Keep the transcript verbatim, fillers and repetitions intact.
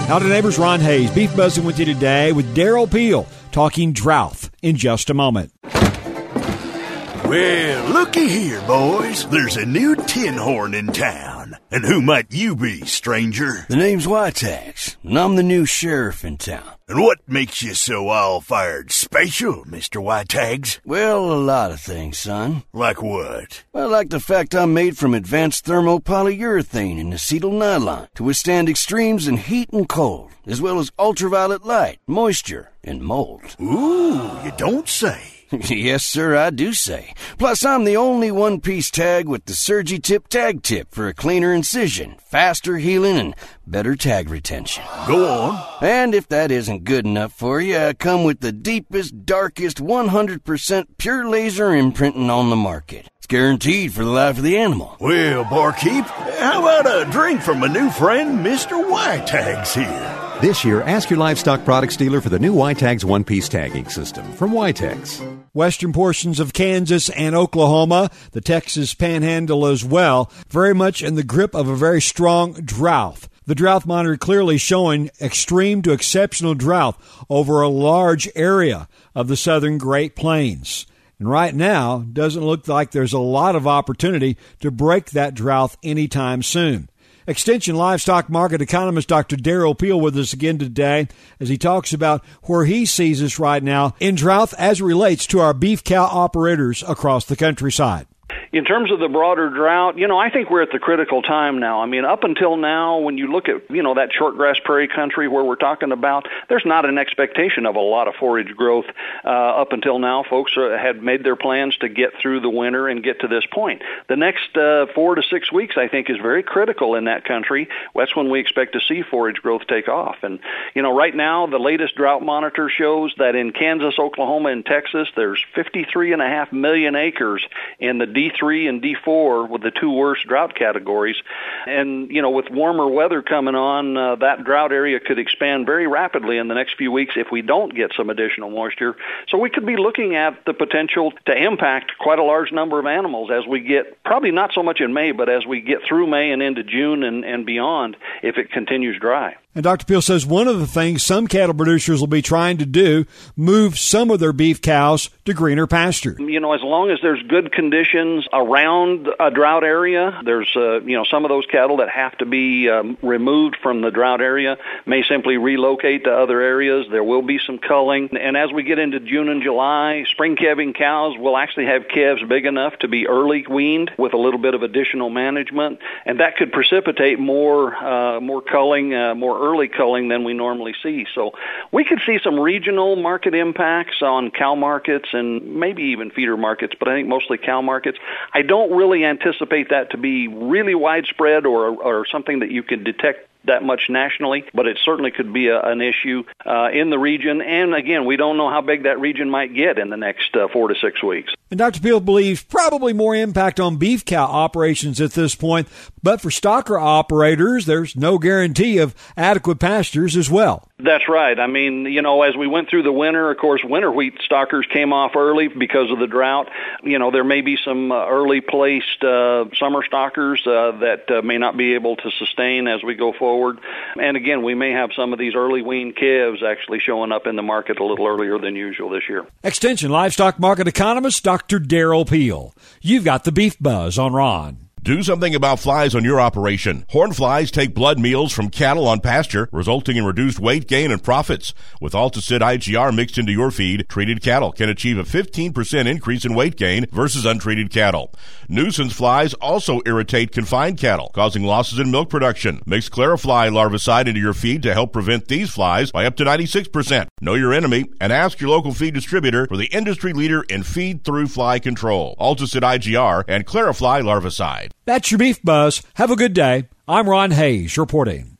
Howdy neighbors, Ron Hayes, Beef Buzzing with you today with Darrell Peel, talking drought in just a moment. Well, looky here, boys. There's a new tin horn in town. And who might you be, stranger? The name's Whitags, and I'm the new sheriff in town. And what makes you so all-fired special, Mister Whitags? Well, a lot of things, son. Like what? Well, like the fact I'm made from advanced thermopolyurethane and acetyl nylon to withstand extremes in heat and cold, as well as ultraviolet light, moisture, and mold. Ooh, you don't say. Yes, sir, I do say. Plus, I'm the only one-piece tag with the Surgi-Tip tag tip for a cleaner incision, faster healing, and better tag retention. Go on. And if that isn't good enough for you, I come with the deepest, darkest, one hundred percent pure laser imprinting on the market. It's guaranteed for the life of the animal. Well, barkeep, how about a drink from my new friend, Mister Whitags here? This year, ask your livestock products dealer for the new Whitags one-piece tagging system from Whitags. Western portions of Kansas and Oklahoma, the Texas Panhandle as well, very much in the grip of a very strong drought. The drought monitor clearly showing extreme to exceptional drought over a large area of the southern Great Plains. And right now, doesn't look like there's a lot of opportunity to break that drought anytime soon. Extension livestock market economist Doctor Darrell Peel with us again today as he talks about where he sees us right now in drought as it relates to our beef cow operators across the countryside. In terms of the broader drought, you know, I think we're at the critical time now. I mean, up until now, when you look at, you know, that shortgrass prairie country where we're talking about, there's not an expectation of a lot of forage growth. Uh, up until now, folks are, had made their plans to get through the winter and get to this point. The next uh, four to six weeks, I think, is very critical in that country. That's when we expect to see forage growth take off. And, you know, right now, the latest drought monitor shows that in Kansas, Oklahoma, and Texas, there's fifty-three and a half million acres in the D three and D four with the two worst drought categories. And, you know, with warmer weather coming on, uh, that drought area could expand very rapidly in the next few weeks if we don't get some additional moisture. So we could be looking at the potential to impact quite a large number of animals as we get, probably not so much in May, but as we get through May and into June and, and beyond if it continues dry. And Doctor Peel says one of the things some cattle producers will be trying to do, move some of their beef cows to greener pasture. You know, as long as there's good conditions around a drought area, there's, uh, you know, some of those cattle that have to be um, removed from the drought area may simply relocate to other areas. There will be some culling. And as we get into June and July, spring calving cows will actually have calves big enough to be early weaned with a little bit of additional management. And that could precipitate more, uh, more culling, uh, more early culling than we normally see. So we could see some regional market impacts on cow markets and maybe even feeder markets, but I think mostly cow markets. I don't really anticipate that to be really widespread or, or something that you could detect that much nationally, but it certainly could be a, an issue uh, in the region. And again, we don't know how big that region might get in the next uh, four to six weeks. And Doctor Peel believes probably more impact on beef cow operations at this point, but for stocker operators, there's no guarantee of adequate pastures as well. That's right. I mean, you know, as we went through the winter, of course, winter wheat stockers came off early because of the drought. You know, there may be some uh, early placed uh, summer stockers uh, that uh, may not be able to sustain as we go forward. And again, we may have some of these early weaned calves actually showing up in the market a little earlier than usual this year. Extension livestock market economist Doctor Darrell Peel. You've got the Beef Buzz on Ron. Do something about flies on your operation. Horn flies take blood meals from cattle on pasture, resulting in reduced weight gain and profits. With Altacid I G R mixed into your feed, treated cattle can achieve a fifteen percent increase in weight gain versus untreated cattle. Nuisance flies also irritate confined cattle, causing losses in milk production. Mix Clarifly larvicide into your feed to help prevent these flies by up to ninety-six percent. Know your enemy and ask your local feed distributor for the industry leader in feed-through fly control. Altacid I G R and Clarifly larvicide. That's your Beef Buzz. Have a good day. I'm Ron Hayes reporting.